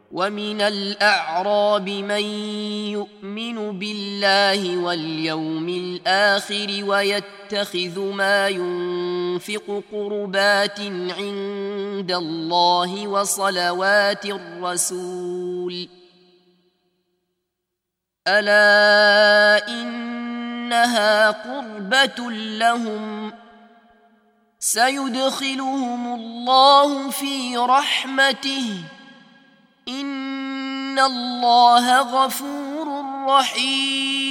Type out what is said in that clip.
ومن الأعراب من يؤمن بالله واليوم الآخر ويتخذ ما ينفق قربات عند الله وصلوات الرسول ألا إنها قربة لهم سيدخلهم الله في رحمته إن الله غفور رحيم.